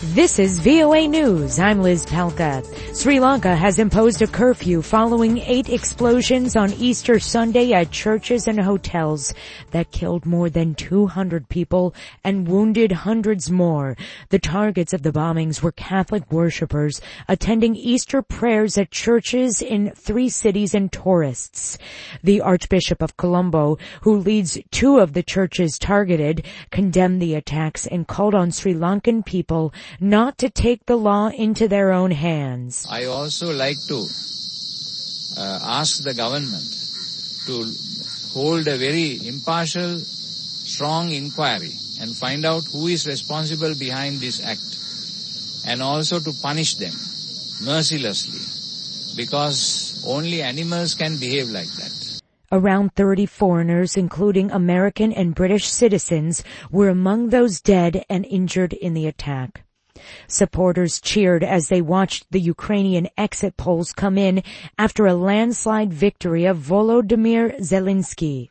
This is VOA News. I'm Liz Palka. Sri Lanka has imposed a curfew following 8 explosions on Easter Sunday at churches and hotels that killed more than 200 people and wounded hundreds more. The targets of the bombings were Catholic worshippers attending Easter prayers at churches in 3 cities and tourists. The Archbishop of Colombo, who leads 2 of the churches targeted, condemned the attacks and called on Sri Lankan people not to take the law into their own hands. I also like to ask the government to hold a very impartial, strong inquiry and find out who is responsible behind this act, and also to punish them mercilessly, because only animals can behave like that. Around 30 foreigners, including American and British citizens, were among those dead and injured in the attack. Supporters cheered as they watched the Ukrainian exit polls come in after a landslide victory of Volodymyr Zelensky.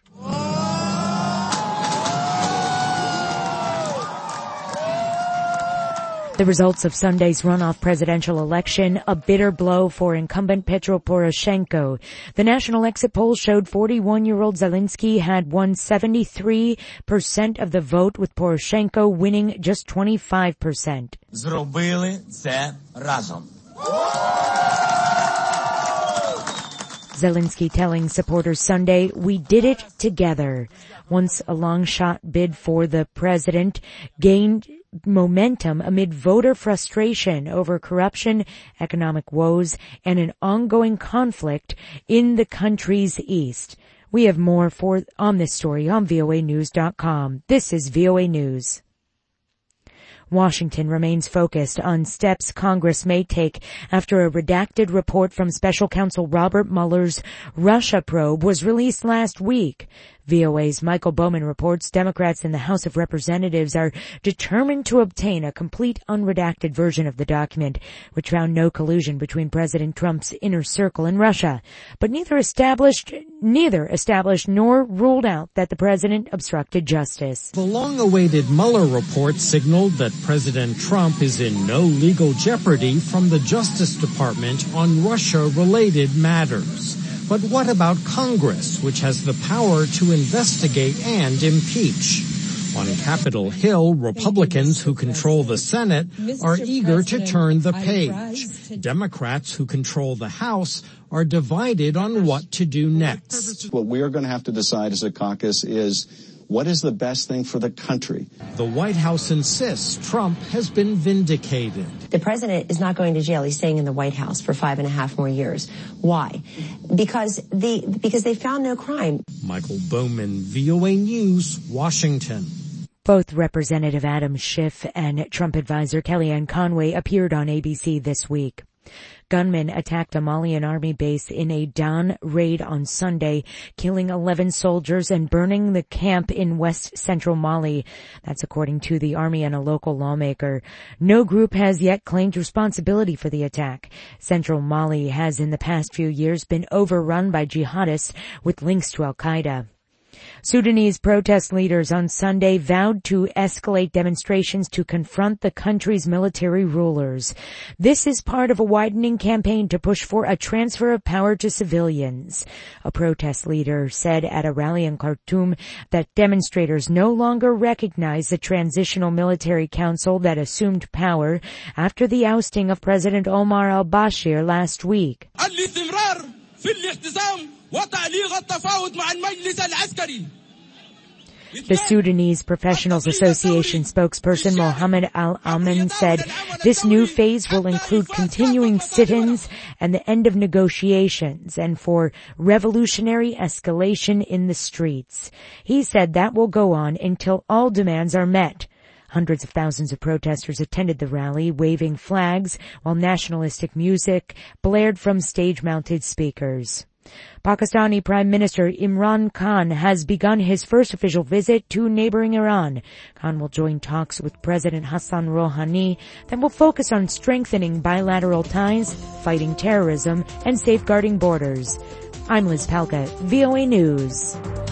The results of Sunday's runoff presidential election, a bitter blow for incumbent Petro Poroshenko. The national exit poll showed 41-year-old Zelensky had won 73% of the vote, with Poroshenko winning just 25%. Зробили це разом. Zelensky telling supporters Sunday, "We did it together." Once a long-shot bid for the president gained momentum amid voter frustration over corruption, economic woes, and an ongoing conflict in the country's east. We have more on this story on voanews.com. This is VOA News. Washington remains focused on steps Congress may take after a redacted report from Special Counsel Robert Mueller's Russia probe was released last week. VOA's Michael Bowman reports Democrats in the House of Representatives are determined to obtain a complete unredacted version of the document, which found no collusion between President Trump's inner circle and Russia, but neither established nor ruled out that the president obstructed justice. The long-awaited Mueller report signaled that President Trump is in no legal jeopardy from the Justice Department on Russia-related matters. But what about Congress, which has the power to investigate and impeach? On Capitol Hill, Republicans who control the Senate are eager to turn the page. Democrats who control the House are divided on what to do next. What we are going to have to decide as a caucus is, what is the best thing for the country? The White House insists Trump has been vindicated. The president is not going to jail. He's staying in the White House for 5.5 more years. Why? Because they found no crime. Michael Bowman, VOA News, Washington. Both Representative Adam Schiff and Trump advisor Kellyanne Conway appeared on ABC this week. Gunmen attacked a Malian army base in a dawn raid on Sunday, killing 11 soldiers and burning the camp in west-central Mali. That's according to the army and a local lawmaker. No group has yet claimed responsibility for the attack. Central Mali has in the past few years been overrun by jihadists with links to Al-Qaeda. Sudanese protest leaders on Sunday vowed to escalate demonstrations to confront the country's military rulers. This is part of a widening campaign to push for a transfer of power to civilians. A protest leader said at a rally in Khartoum that demonstrators no longer recognize the transitional military council that assumed power after the ousting of President Omar al-Bashir last week. The Sudanese Professionals Association spokesperson Mohammed Al-Amin said this new phase will include continuing sit-ins and the end of negotiations and for revolutionary escalation in the streets. He said that will go on until all demands are met. Hundreds of thousands of protesters attended the rally, waving flags, while nationalistic music blared from stage-mounted speakers. Pakistani Prime Minister Imran Khan has begun his first official visit to neighboring Iran. Khan will join talks with President Hassan Rouhani that will focus on strengthening bilateral ties, fighting terrorism, and safeguarding borders. I'm Liz Palka, VOA News.